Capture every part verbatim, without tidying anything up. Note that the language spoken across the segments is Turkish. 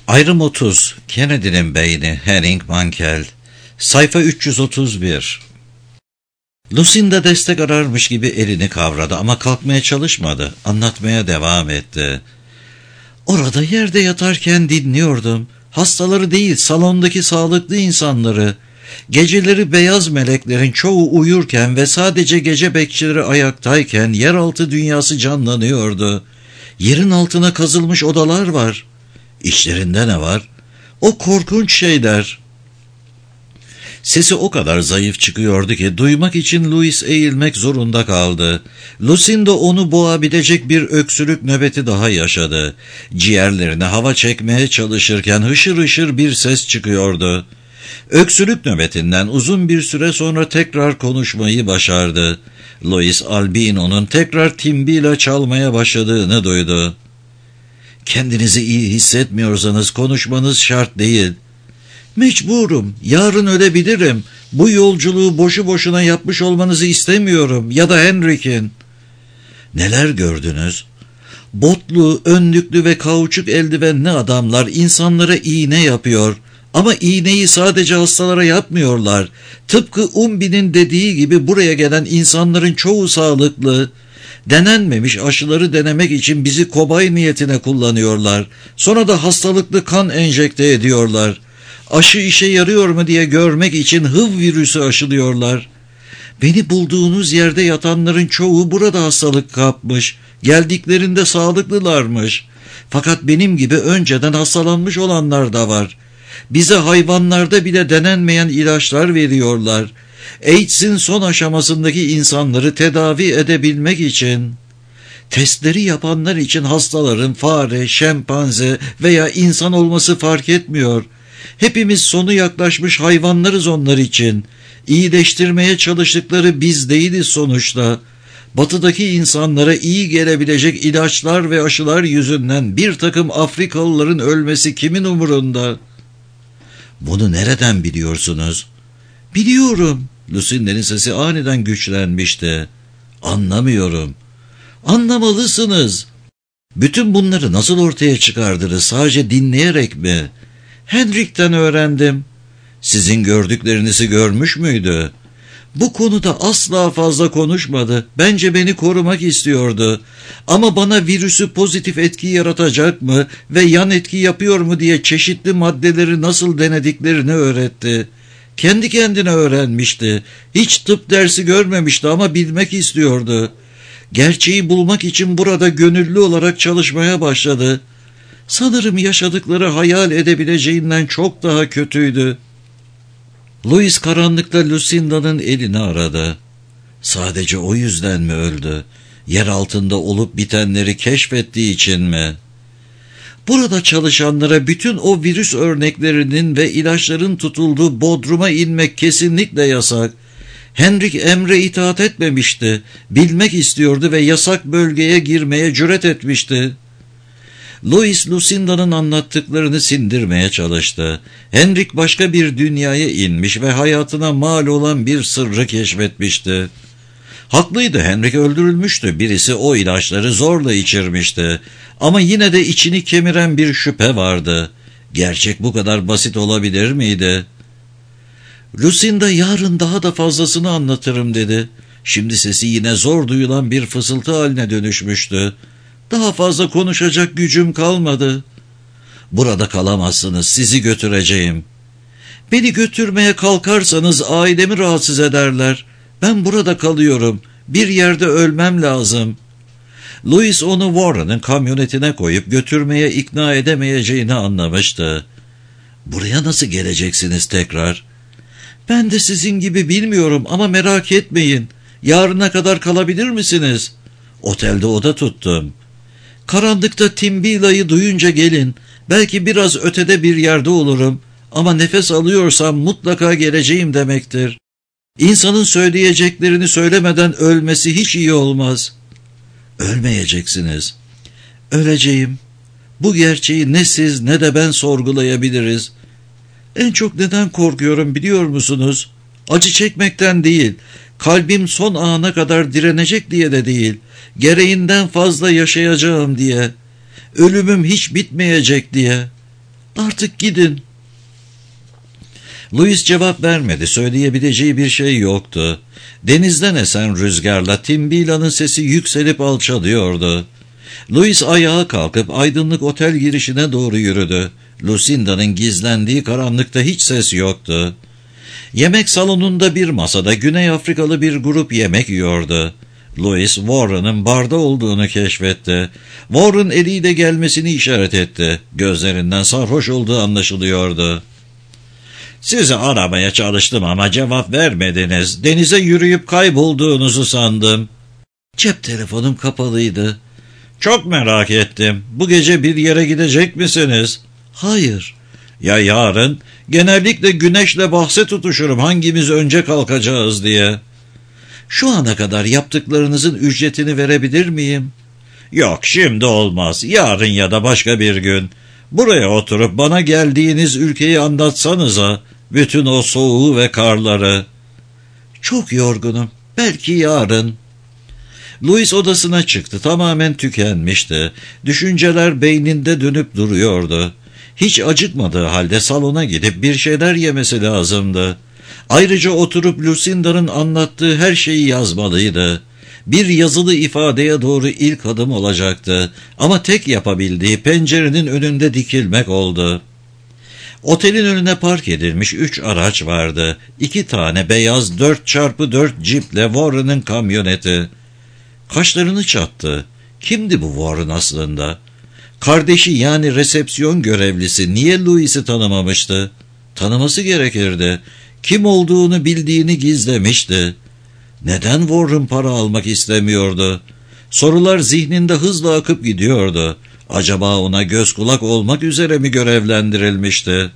Ayrım otuz. Kennedy'nin beyni Henning Mankell. Sayfa üç yüz otuz bir. Lucinda destek ararmış gibi elini kavradı ama kalkmaya çalışmadı. Anlatmaya devam etti. Orada yerde yatarken dinliyordum. Hastaları değil, salondaki sağlıklı insanları. Geceleri beyaz meleklerin çoğu uyurken ve sadece gece bekçileri ayaktayken yeraltı dünyası canlanıyordu. Yerin altına kazılmış odalar var. İçlerinde ne var? O korkunç şeyler. Sesi o kadar zayıf çıkıyordu ki duymak için Louis eğilmek zorunda kaldı. Lucinda onu boğabilecek bir öksürük nöbeti daha yaşadı. Ciğerlerine hava çekmeye çalışırken hışır hışır bir ses çıkıyordu. Öksürük nöbetinden uzun bir süre sonra tekrar konuşmayı başardı. Louis Albino'nun tekrar timbiyle çalmaya başladığını duydu. Kendinizi iyi hissetmiyorsanız konuşmanız şart değil. Mecburum, yarın ölebilirim. Bu yolculuğu boşu boşuna yapmış olmanızı istemiyorum. Ya da Henrik'in. Neler gördünüz? Botlu, önlüklü ve kauçuk eldivenli adamlar insanlara iğne yapıyor. Ama iğneyi sadece hastalara yapmıyorlar. Tıpkı Umbi'nin dediği gibi buraya gelen insanların çoğu sağlıklı. Denenmemiş aşıları denemek için bizi kobay niyetine kullanıyorlar. Sonra da hastalıklı kan enjekte ediyorlar. Aşı işe yarıyor mu diye görmek için H I V virüsü aşılıyorlar. Beni bulduğunuz yerde yatanların çoğu burada hastalık kapmış. Geldiklerinde sağlıklılarmış. Fakat benim gibi önceden hastalanmış olanlar da var. Bize hayvanlarda bile denenmeyen ilaçlar veriyorlar. AIDS'in son aşamasındaki insanları tedavi edebilmek için. Testleri yapanlar için hastaların fare, şempanze veya insan olması fark etmiyor. Hepimiz sonu yaklaşmış hayvanlarız onlar için. İyileştirmeye çalıştıkları biz değiliz sonuçta. Batıdaki insanlara iyi gelebilecek ilaçlar ve aşılar yüzünden bir takım Afrikalıların ölmesi kimin umurunda? Bunu nereden biliyorsunuz? Biliyorum. Lucinda'nın sesi aniden güçlenmişti. Anlamıyorum. Anlamalısınız. Bütün bunları nasıl ortaya çıkardınız? Sadece dinleyerek mi? Henrik'ten öğrendim. Sizin gördüklerinizi görmüş müydü? Bu konuda asla fazla konuşmadı. Bence beni korumak istiyordu. Ama bana virüsü pozitif etki yaratacak mı ve yan etki yapıyor mu diye çeşitli maddeleri nasıl denediklerini öğretti. Kendi kendine öğrenmişti. Hiç tıp dersi görmemişti ama bilmek istiyordu. Gerçeği bulmak için burada gönüllü olarak çalışmaya başladı. Sanırım yaşadıkları hayal edebileceğinden çok daha kötüydü. Louis karanlıkta Lucinda'nın elini aradı. Sadece o yüzden mi öldü? Yer altında olup bitenleri keşfettiği için mi? Burada çalışanlara bütün o virüs örneklerinin ve ilaçların tutulduğu bodruma inmek kesinlikle yasak. Henrik emre itaat etmemişti. Bilmek istiyordu ve yasak bölgeye girmeye cüret etmişti. Louis Lucinda'nın anlattıklarını sindirmeye çalıştı. Henrik başka bir dünyaya inmiş ve hayatına mal olan bir sırrı keşfetmişti. Haklıydı, Henrik öldürülmüştü. Birisi o ilaçları zorla içirmişti. Ama yine de içini kemiren bir şüphe vardı. Gerçek bu kadar basit olabilir miydi? Lucinda yarın daha da fazlasını anlatırım dedi. Şimdi sesi yine zor duyulan bir fısıltı haline dönüşmüştü. Daha fazla konuşacak gücüm kalmadı. Burada kalamazsınız, sizi götüreceğim. Beni götürmeye kalkarsanız ailemi rahatsız ederler. Ben burada kalıyorum. Bir yerde ölmem lazım. Louis onu Warren'ın kamyonetine koyup götürmeye ikna edemeyeceğini anlamıştı. Buraya nasıl geleceksiniz tekrar? Ben de sizin gibi bilmiyorum ama merak etmeyin. Yarına kadar kalabilir misiniz? Otelde oda tuttum. Karanlıkta Timbila'yı duyunca gelin. Belki biraz ötede bir yerde olurum. Ama nefes alıyorsam mutlaka geleceğim demektir. İnsanın söyleyeceklerini söylemeden ölmesi hiç iyi olmaz. Ölmeyeceksiniz. Öleceğim. Bu gerçeği ne siz ne de ben sorgulayabiliriz. En çok neden korkuyorum biliyor musunuz? Acı çekmekten değil. Kalbim son ana kadar direnecek diye de değil. Gereğinden fazla yaşayacağım diye. Ölümüm hiç bitmeyecek diye. Artık gidin. Louis cevap vermedi. Söyleyebileceği bir şey yoktu. Denizden esen rüzgarla Timbila'nın sesi yükselip alçalıyordu. Louis ayağa kalkıp aydınlık otel girişine doğru yürüdü. Lucinda'nın gizlendiği karanlıkta hiç ses yoktu. Yemek salonunda bir masada Güney Afrikalı bir grup yemek yiyordu. Louis, Warren'ın barda olduğunu keşfetti. Warren eliyle gelmesini işaret etti. Gözlerinden sarhoş olduğu anlaşılıyordu. "Sizi aramaya çalıştım ama cevap vermediniz. Denize yürüyüp kaybolduğunuzu sandım." "Cep telefonum kapalıydı." "Çok merak ettim. Bu gece bir yere gidecek misiniz?" "Hayır." "Ya yarın? Genellikle güneşle bahse tutuşurum hangimiz önce kalkacağız diye." "Şu ana kadar yaptıklarınızın ücretini verebilir miyim?" "Yok, şimdi olmaz. Yarın ya da başka bir gün. Buraya oturup bana geldiğiniz ülkeyi anlatsanıza. Bütün o soğuğu ve karları." "Çok yorgunum. Belki yarın." Louis odasına çıktı. Tamamen tükenmişti. Düşünceler beyninde dönüp duruyordu. Hiç acıkmadığı halde salona gidip bir şeyler yemesi lazımdı. Ayrıca oturup Lucinda'nın anlattığı her şeyi yazmalıydı. Bir yazılı ifadeye doğru ilk adım olacaktı. Ama tek yapabildiği pencerenin önünde dikilmek oldu. Otelin önüne park edilmiş üç araç vardı. İki tane beyaz dört çarpı dört ciple Warren'ın kamyoneti. Kaşlarını çattı. Kimdi bu Warren aslında? Kardeşi yani resepsiyon görevlisi niye Louis'i tanımamıştı? Tanıması gerekirdi. Kim olduğunu bildiğini gizlemişti. Neden Warren para almak istemiyordu? Sorular zihninde hızla akıp gidiyordu. Acaba ona göz kulak olmak üzere mi görevlendirilmişti?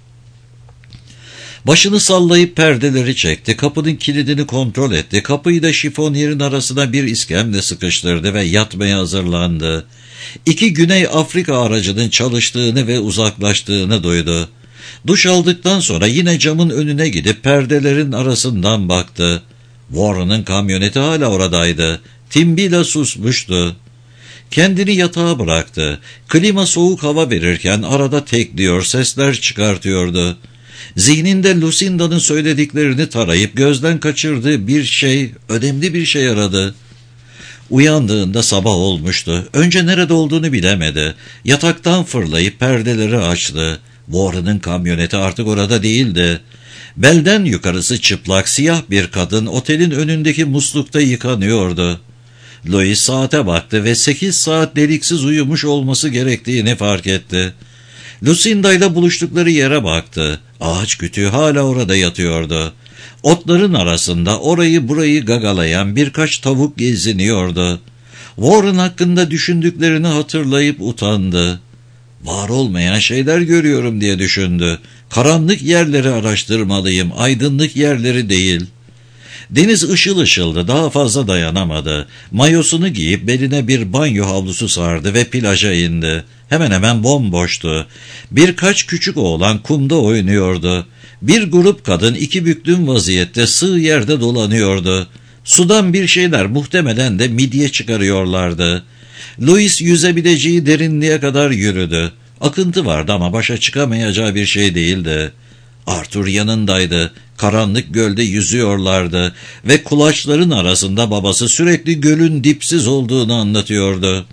Başını sallayıp perdeleri çekti. Kapının kilidini kontrol etti. Kapıyı da şifonyerin arasına bir iskemle sıkıştırdı ve yatmaya hazırlandı. İki Güney Afrika aracının çalıştığını ve uzaklaştığını duydu. Duş aldıktan sonra yine camın önüne gidip perdelerin arasından baktı. Warren'ın kamyoneti hala oradaydı. Timbila susmuştu. Kendini yatağa bıraktı. Klima soğuk hava verirken arada tekliyor, sesler çıkartıyordu. Zihninde Lucinda'nın söylediklerini tarayıp gözden kaçırdığı bir şey, önemli bir şey aradı. Uyandığında sabah olmuştu. Önce nerede olduğunu bilemedi. Yataktan fırlayıp perdeleri açtı. Warren'ın kamyoneti artık orada değildi. Belden yukarısı çıplak siyah bir kadın otelin önündeki muslukta yıkanıyordu. Louis saate baktı ve sekiz saat deliksiz uyumuş olması gerektiğini fark etti. Lucinda ile buluştukları yere baktı. Ağaç kütüğü hala orada yatıyordu. Otların arasında orayı burayı gagalayan birkaç tavuk geziniyordu. Warren hakkında düşündüklerini hatırlayıp utandı. Var olmayan şeyler görüyorum diye düşündü. Karanlık yerleri araştırmalıyım, aydınlık yerleri değil. Deniz ışıl ışıldı, daha fazla dayanamadı. Mayosunu giyip beline bir banyo havlusu sardı ve plaja indi. Hemen hemen bomboştu. Birkaç küçük oğlan kumda oynuyordu. Bir grup kadın iki büklüm vaziyette sığ yerde dolanıyordu. Sudan bir şeyler, muhtemelen de midye çıkarıyorlardı. Louis yüzebileceği derinliğe kadar yürüdü. Akıntı vardı ama başa çıkamayacağı bir şey değildi. Arthur yanındaydı. Karanlık gölde yüzüyorlardı ve kulaçların arasında babası sürekli gölün dipsiz olduğunu anlatıyordu.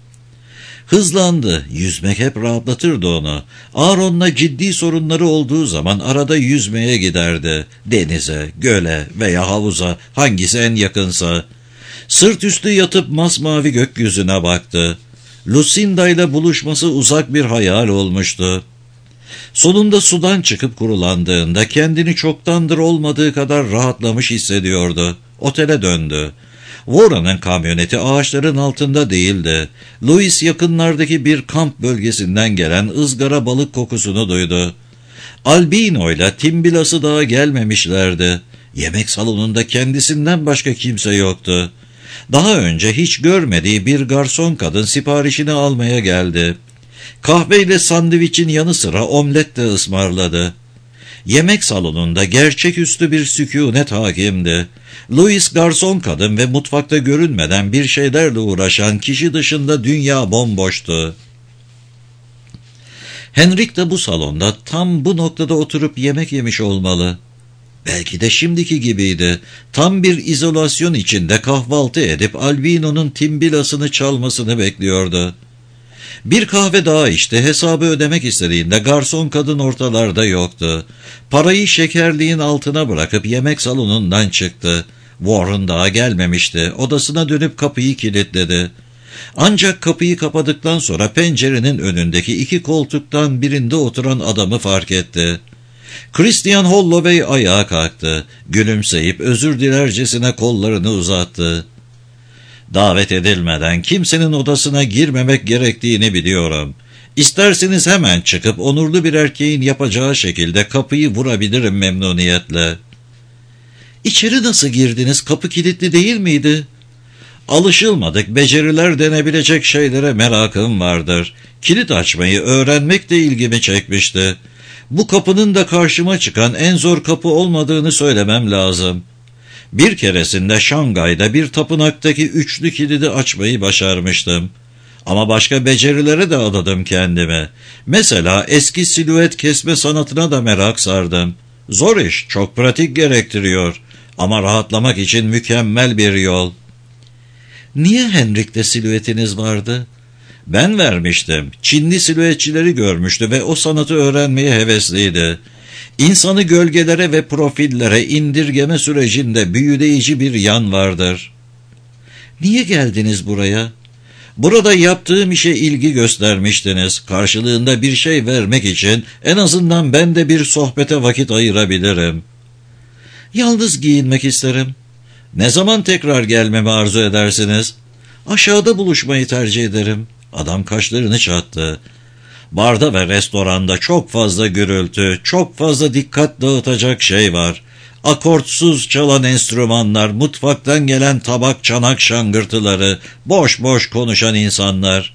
Hızlandı. Yüzmek hep rahatlatırdı onu. Aaron'la ciddi sorunları olduğu zaman arada yüzmeye giderdi. Denize, göle veya havuza, hangisi en yakınsa. Sırt üstü yatıp masmavi gökyüzüne baktı. Lucinda ile buluşması uzak bir hayal olmuştu. Sonunda sudan çıkıp kurulandığında kendini çoktandır olmadığı kadar rahatlamış hissediyordu. Otele döndü. Warren'ın kamyoneti ağaçların altında değildi. Louis yakınlardaki bir kamp bölgesinden gelen ızgara balık kokusunu duydu. Albino ile Timbila'sı daha gelmemişlerdi. Yemek salonunda kendisinden başka kimse yoktu. Daha önce hiç görmediği bir garson kadın siparişini almaya geldi. Kahveyle sandviçin yanı sıra omlet de ısmarladı. Yemek salonunda gerçeküstü bir sükûnet hakimdi. Louis garson kadın ve mutfakta görünmeden bir şeylerle uğraşan kişi dışında dünya bomboştu. Henrik de bu salonda tam bu noktada oturup yemek yemiş olmalı. Belki de şimdiki gibiydi. Tam bir izolasyon içinde kahvaltı edip Albino'nun timbilasını çalmasını bekliyordu. Bir kahve daha içti. Hesabı ödemek istediğinde garson kadın ortalarda yoktu. Parayı şekerliğin altına bırakıp yemek salonundan çıktı. Warren daha gelmemişti. Odasına dönüp kapıyı kilitledi. Ancak kapıyı kapadıktan sonra pencerenin önündeki iki koltuktan birinde oturan adamı fark etti. Christian Holloway ayağa kalktı. Gülümseyip özür dilercesine kollarını uzattı. Davet edilmeden kimsenin odasına girmemek gerektiğini biliyorum. İsterseniz hemen çıkıp onurlu bir erkeğin yapacağı şekilde kapıyı vurabilirim memnuniyetle. İçeri nasıl girdiniz? Kapı kilitli değil miydi? Alışılmadık beceriler denebilecek şeylere merakım vardır. Kilit açmayı öğrenmek de ilgimi çekmişti. Bu kapının da karşıma çıkan en zor kapı olmadığını söylemem lazım. Bir keresinde Şangay'da bir tapınaktaki üçlü kilidi açmayı başarmıştım. Ama başka becerilere de adadım kendime. Mesela eski silüet kesme sanatına da merak sardım. Zor iş, çok pratik gerektiriyor. Ama rahatlamak için mükemmel bir yol. Niye Henrik'te silüetiniz vardı? Ben vermiştim. Çinli silüetçileri görmüştü ve o sanatı öğrenmeye hevesliydi. İnsanı gölgelere ve profillere indirgeme sürecinde büyüleyici bir yan vardır. Niye geldiniz buraya? Burada yaptığım işe ilgi göstermiştiniz. Karşılığında bir şey vermek için en azından ben de bir sohbete vakit ayırabilirim. Yalnız giyinmek isterim. Ne zaman tekrar gelmemi arzu edersiniz? Aşağıda buluşmayı tercih ederim. Adam kaşlarını çattı. Barda ve restoranda çok fazla gürültü, çok fazla dikkat dağıtacak şey var. Akortsuz çalan enstrümanlar, mutfaktan gelen tabak çanak şangırtıları, boş boş konuşan insanlar.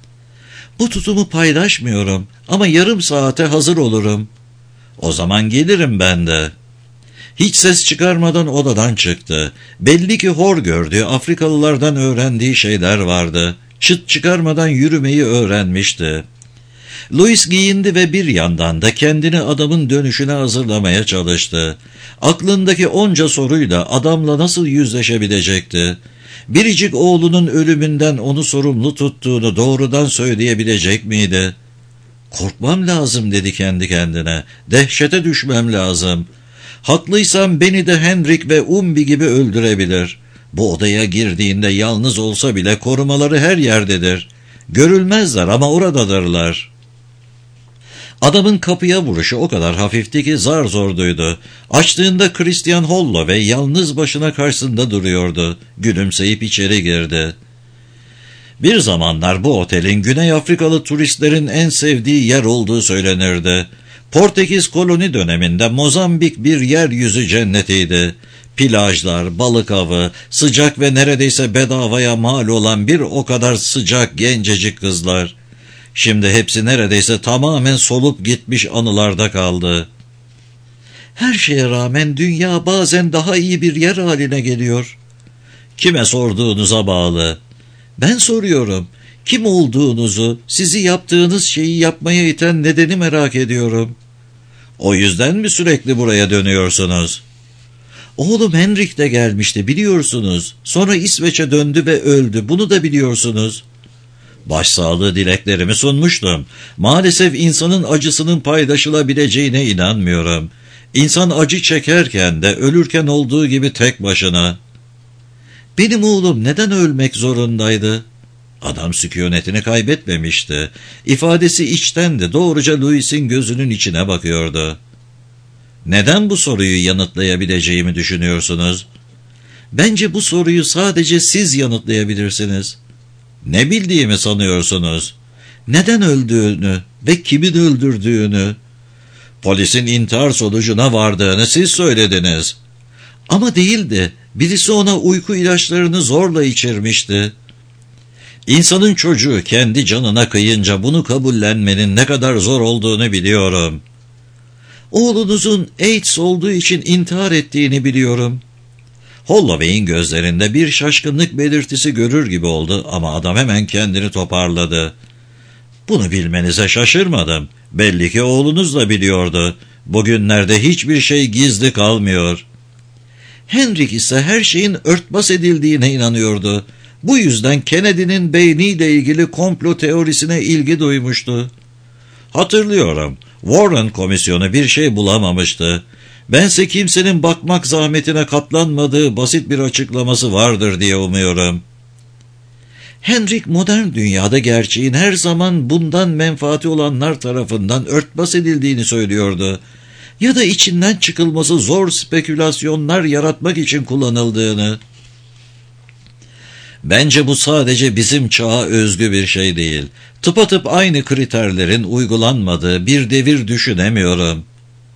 Bu tutumu paylaşmıyorum ama yarım saate hazır olurum. O zaman gelirim ben de. Hiç ses çıkarmadan odadan çıktı. Belli ki hor gördüğü Afrikalılardan öğrendiği şeyler vardı. Çıt çıkarmadan yürümeyi öğrenmişti. Louis giyindi ve bir yandan da kendini adamın dönüşüne hazırlamaya çalıştı. Aklındaki onca soruyla adamla nasıl yüzleşebilecekti? Biricik oğlunun ölümünden onu sorumlu tuttuğunu doğrudan söyleyebilecek miydi? Korkmam lazım dedi kendi kendine. Dehşete düşmem lazım. Haklıysam beni de Henrik ve Umbi gibi öldürebilir. Bu odaya girdiğinde yalnız olsa bile korumaları her yerdedir. Görülmezler ama oradadırlar. Adamın kapıya vuruşu o kadar hafifti ki zar zor duydu. Açtığında Christian Holloway yalnız başına karşısında duruyordu. Gülümseyip içeri girdi. Bir zamanlar bu otelin Güney Afrikalı turistlerin en sevdiği yer olduğu söylenirdi. Portekiz koloni döneminde Mozambik bir yeryüzü cennetiydi. Plajlar, balık avı, sıcak ve neredeyse bedavaya mal olan bir o kadar sıcak gencecik kızlar. Şimdi hepsi neredeyse tamamen solup gitmiş anılarda kaldı. Her şeye rağmen dünya bazen daha iyi bir yer haline geliyor. Kime sorduğunuza bağlı. Ben soruyorum. Kim olduğunuzu, sizi yaptığınız şeyi yapmaya iten nedeni merak ediyorum. O yüzden mi sürekli buraya dönüyorsunuz? Oğlum Henrik de gelmişti biliyorsunuz. Sonra İsveç'e döndü ve öldü. Bunu da biliyorsunuz. Başsağlığı dileklerimi sunmuştum. Maalesef insanın acısının paylaşılabileceğine inanmıyorum. İnsan acı çekerken de ölürken olduğu gibi tek başına. Benim oğlum neden ölmek zorundaydı? Adam sükunetini kaybetmemişti. İfadesi içtendi. Doğruca Louis'in gözünün içine bakıyordu. Neden bu soruyu yanıtlayabileceğimi düşünüyorsunuz? Bence bu soruyu sadece siz yanıtlayabilirsiniz. Ne bildiğimi sanıyorsunuz? Neden öldüğünü ve kimin öldürdüğünü? Polisin intihar sonucuna vardığını siz söylediniz. Ama değildi. Birisi ona uyku ilaçlarını zorla içirmişti. İnsanın çocuğu kendi canına kıyınca bunu kabullenmenin ne kadar zor olduğunu biliyorum. Oğlunuzun AIDS olduğu için intihar ettiğini biliyorum. Holloway'in gözlerinde bir şaşkınlık belirtisi görür gibi oldu ama adam hemen kendini toparladı. Bunu bilmenize şaşırmadım. Belli ki oğlunuz da biliyordu. Bugünlerde hiçbir şey gizli kalmıyor. Henrik ise her şeyin örtbas edildiğine inanıyordu. Bu yüzden Kennedy'nin beyniyle ilgili komplo teorisine ilgi duymuştu. Hatırlıyorum, Warren komisyonu bir şey bulamamıştı. Bense kimsenin bakmak zahmetine katlanmadığı basit bir açıklaması vardır diye umuyorum. Henrik modern dünyada gerçeğin her zaman bundan menfaati olanlar tarafından örtbas edildiğini söylüyordu. Ya da içinden çıkılması zor spekülasyonlar yaratmak için kullanıldığını. Bence bu sadece bizim çağa özgü bir şey değil. Tıpatıp aynı kriterlerin uygulanmadığı bir devir düşünemiyorum.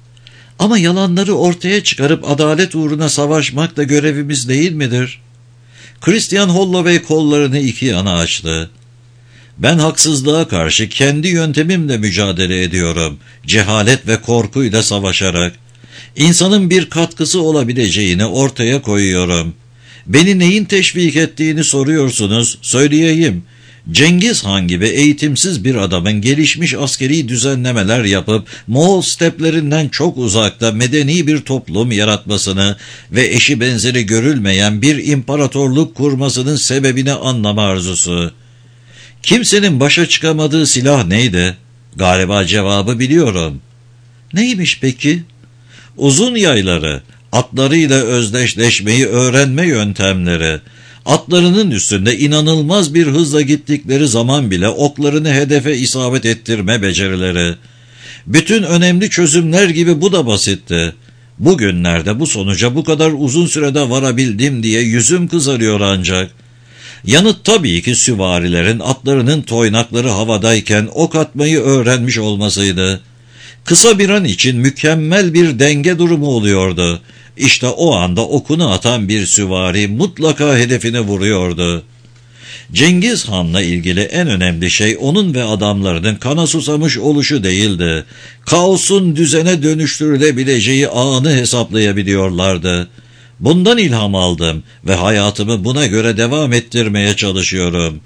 Ama yalanları ortaya çıkarıp adalet uğruna savaşmak da görevimiz değil midir? Christian Holloway kollarını iki yana açtı. Ben haksızlığa karşı kendi yöntemimle mücadele ediyorum. Cehalet ve korkuyla savaşarak. İnsanın bir katkısı olabileceğini ortaya koyuyorum. Beni neyin teşvik ettiğini soruyorsunuz, söyleyeyim. Cengiz Han gibi eğitimsiz bir adamın gelişmiş askeri düzenlemeler yapıp Moğol steplerinden çok uzakta medeni bir toplum yaratmasını ve eşi benzeri görülmeyen bir imparatorluk kurmasının sebebini anlama arzusu. Kimsenin başa çıkamadığı silah neydi? Galiba cevabı biliyorum. Neymiş peki? Uzun yayları, atlarıyla özdeşleşmeyi öğrenme yöntemleri, atlarının üstünde inanılmaz bir hızla gittikleri zaman bile oklarını hedefe isabet ettirme becerileri. Bütün önemli çözümler gibi bu da basitti. Bugünlerde bu sonuca bu kadar uzun sürede varabildim diye yüzüm kızarıyor ancak. Yanıt tabii ki süvarilerin atlarının toynakları havadayken ok atmayı öğrenmiş olmasıydı. Kısa bir an için mükemmel bir denge durumu oluyordu. İşte o anda okunu atan bir süvari mutlaka hedefine vuruyordu. Cengiz Han'la ilgili en önemli şey onun ve adamlarının kana susamış oluşu değildi. Kaosun düzene dönüştürülebileceği anı hesaplayabiliyorlardı. Bundan ilham aldım ve hayatımı buna göre devam ettirmeye çalışıyorum.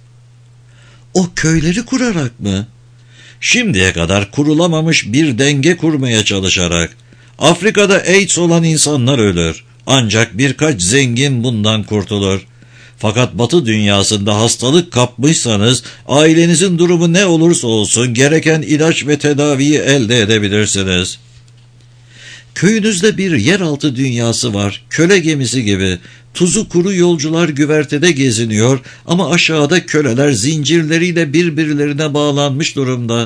O köyleri kurarak mı? Şimdiye kadar kurulamamış bir denge kurmaya çalışarak. Afrika'da AIDS olan insanlar ölür. Ancak birkaç zengin bundan kurtulur. Fakat Batı dünyasında hastalık kapmışsanız ailenizin durumu ne olursa olsun gereken ilaç ve tedaviyi elde edebilirsiniz. Köyünüzde bir yeraltı dünyası var, köle gemisi gibi. Tuzu kuru yolcular güvertede geziniyor ama aşağıda köleler zincirleriyle birbirlerine bağlanmış durumda.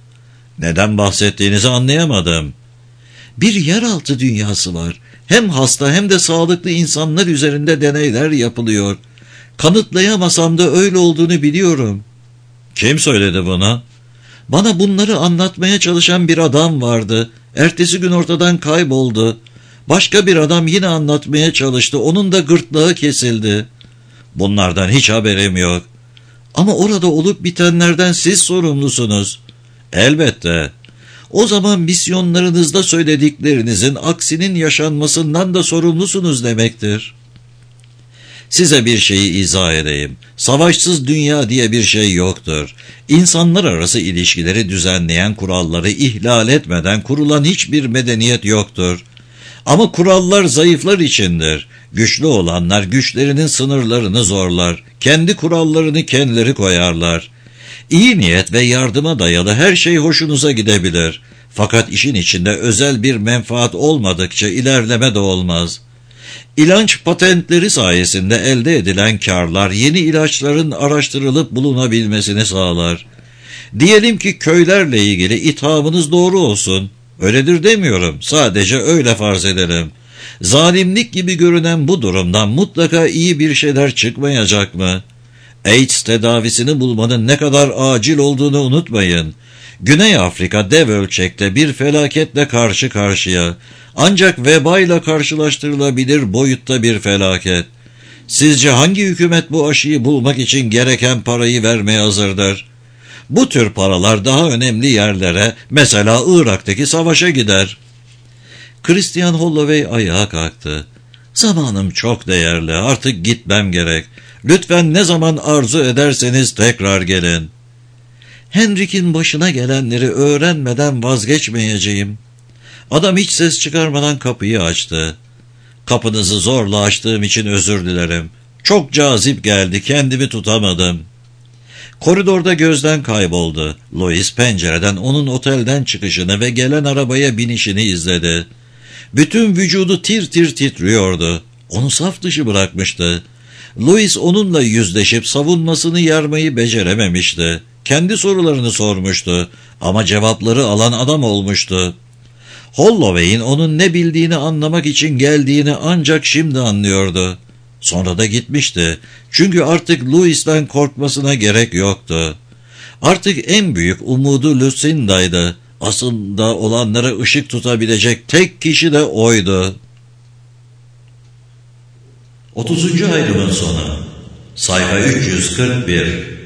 Neden bahsettiğinizi anlayamadım. Bir yeraltı dünyası var. Hem hasta hem de sağlıklı insanlar üzerinde deneyler yapılıyor. Kanıtlayamasam da öyle olduğunu biliyorum. Kim söyledi bunu? Bana bunları anlatmaya çalışan bir adam vardı. Ertesi gün ortadan kayboldu. Başka bir adam yine anlatmaya çalıştı. Onun da gırtlağı kesildi. Bunlardan hiç haberim yok. Ama orada olup bitenlerden siz sorumlusunuz. Elbette. O zaman misyonlarınızda söylediklerinizin aksinin yaşanmasından da sorumlusunuz demektir. Size bir şeyi izah edeyim. Savaşsız dünya diye bir şey yoktur. İnsanlar arası ilişkileri düzenleyen kuralları ihlal etmeden kurulan hiçbir medeniyet yoktur. Ama kurallar zayıflar içindir. Güçlü olanlar güçlerinin sınırlarını zorlar. Kendi kurallarını kendileri koyarlar. İyi niyet ve yardıma dayalı her şey hoşunuza gidebilir. Fakat işin içinde özel bir menfaat olmadıkça ilerleme de olmaz. İlaç patentleri sayesinde elde edilen karlar yeni ilaçların araştırılıp bulunabilmesini sağlar. Diyelim ki köylerle ilgili ithamınız doğru olsun. Öyledir demiyorum, sadece öyle farz edelim. Zalimlik gibi görünen bu durumdan mutlaka iyi bir şeyler çıkmayacak mı? AIDS tedavisini bulmanın ne kadar acil olduğunu unutmayın. Güney Afrika dev ölçekte bir felaketle karşı karşıya. Ancak vebayla karşılaştırılabilir boyutta bir felaket. Sizce hangi hükümet bu aşıyı bulmak için gereken parayı vermeye hazırdır? Bu tür paralar daha önemli yerlere, mesela Irak'taki savaşa gider. Christian Holloway ayağa kalktı. Zamanım çok değerli, artık gitmem gerek. Lütfen ne zaman arzu ederseniz tekrar gelin. Henrik'in başına gelenleri öğrenmeden vazgeçmeyeceğim. Adam hiç ses çıkarmadan kapıyı açtı. Kapınızı zorla açtığım için özür dilerim. Çok cazip geldi, kendimi tutamadım. Koridorda gözden kayboldu. Louis pencereden onun otelden çıkışını ve gelen arabaya binişini izledi. Bütün vücudu tir tir titriyordu. Onu saf dışı bırakmıştı. Louis onunla yüzleşip savunmasını yarmayı becerememişti. Kendi sorularını sormuştu ama cevapları alan adam olmuştu. Holloway'in onun ne bildiğini anlamak için geldiğini ancak şimdi anlıyordu. Sonra da gitmişti. Çünkü artık Louis'ten korkmasına gerek yoktu. Artık en büyük umudu Lucinda'ydı. Aslında olanlara ışık tutabilecek tek kişi de oydu. otuzuncu ayrımın sonu. Sayfa üç yüz kırk bir.